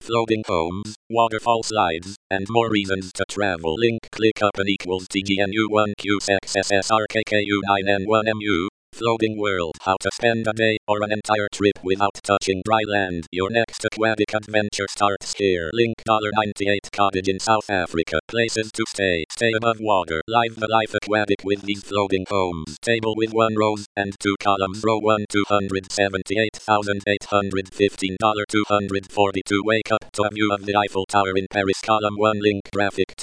floating homes, waterfall slides, and more reasons to travel. Link click up and equals TGNU1QXSSRKKU9N1MU. Floating world. How to spend a day or an entire trip without touching dry land. Your next aquatic adventure starts here. Link $98 cottage in South Africa. Places to stay. Stay above water. Live the life aquatic with these floating homes. Table with 1 rows and 2 columns. Row 1 $278,815. 242. Wake up to a view of the Eiffel Tower in Paris. Column 1 link graphic.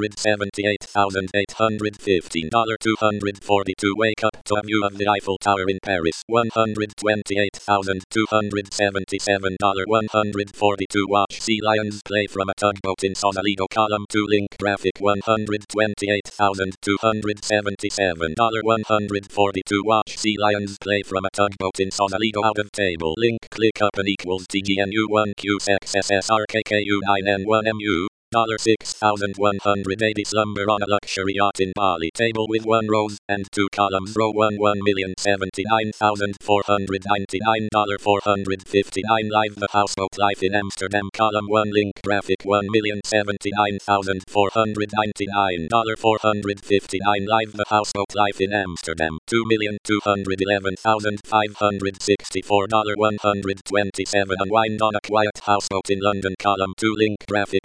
$278,815. 242. Wake up to a view of the Eiffel Tower in Paris. $128,277. 142. Watch sea lions play from a tugboat in Sausalito. Column 2 link graphic. $128,277. 142. Watch sea lions play from a tugboat in Sausalito. Out of table. Link click up and equals TGNU1QXSSRKKU9N1MU. $6,180 slumber on a luxury yacht in Bali. Table with 1 rows and 2 columns. Row 1 $1,079,499. 459. Live the houseboat life in Amsterdam. Column 1 link graphic. $1,079,499. 459. Live the houseboat life in Amsterdam. $2,211,564. 127. Unwind on a quiet houseboat in London. Column 2 link graphic.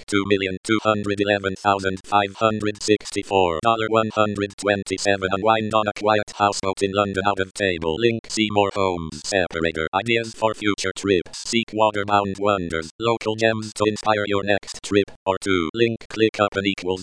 $2,211,564. 127. Unwind on a quiet houseboat in London. Out of table. Link see more homes. Separator. Ideas for future trips. Seek waterbound wonders. Local gems to inspire your next trip or two. Link click up and equals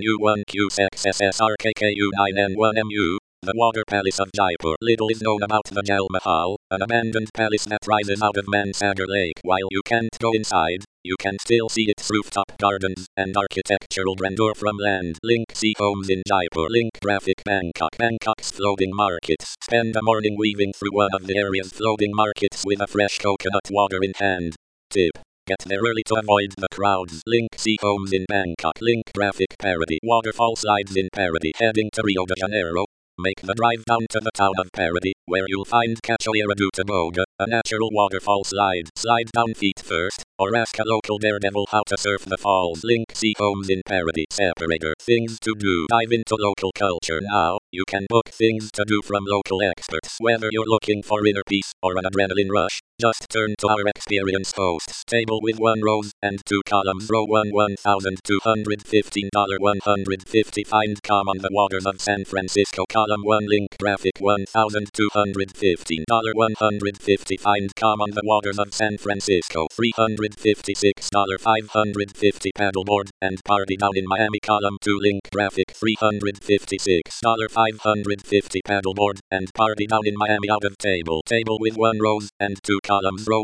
TGNU1QXSSRKKU9N1MU. The Water Palace of Jaipur. Little is known about the Jal Mahal, an abandoned palace that rises out of Mansagar Lake. While you can't go inside, you can still see its rooftop gardens and architectural grandeur from land. Link see homes in Jaipur. Link graphic. Bangkok. Bangkok's floating markets. Spend a morning weaving through one of the area's floating markets with a fresh coconut water in hand. Tip. Get there early to avoid the crowds. Link see homes in Bangkok. Link graphic. Parody. Waterfall slides in Parody. Heading to Rio de Janeiro. Make the drive down to the town of Parody, where you'll find Cachoeira do Tobogã, a natural waterfall slide. Slide down feet first, or ask a local daredevil how to surf the falls. Link see homes in Parody. Separator. Things to do. Dive into local culture now. You can book things to do from local experts. Whether you're looking for inner peace or an adrenaline rush, just turn to our experienced hosts. Table with 1 rows and 2 columns. Row 1 $1,215. 150. Find calm on the waters of San Francisco. Column 1 link graphic. $1,215. 150. Find calm on the waters of San Francisco. $356. 550. Paddleboard and party down in Miami. Column 2 link graphic. $356. 550. Paddleboard and party down in Miami. Out of table. Table with 1 rows and 2 columns. Row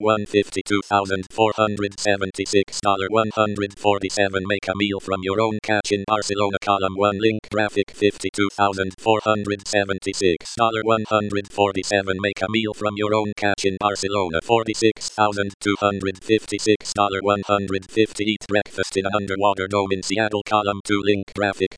152,476. 147. Make a meal from your own catch in Barcelona. Column 1 link graphic. 52,476. 147. Make a meal from your own catch in Barcelona. 46,256. 150. Eat breakfast in an underwater dome in Seattle. Column 2 link graphic.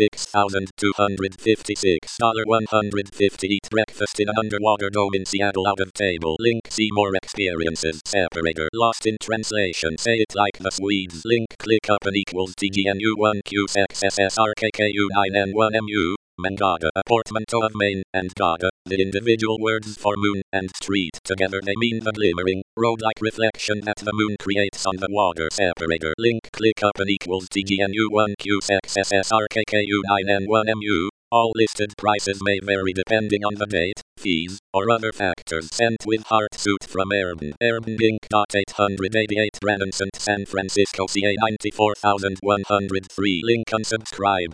46,256. 150. Eat breakfast in an underwater dome in Seattle. Out of table. Link see more experiences. Separator. Lost in translation. Say it like the Swedes. Link click up and equals TGNU1QXSSRKKU9N1MU. Mangada, a portmanteau of main and gada, the individual words for moon and street. Together they mean the glimmering, road-like reflection that the moon creates on the water. Separator. Link click up and equals TGNU1QXSSRKKU9N1MU. All listed prices may vary depending on the date, fees, or other factors. Sent with heart suit from Airban. Airban Inc. 888 Branson, San Francisco CA 94103. Link unsubscribe.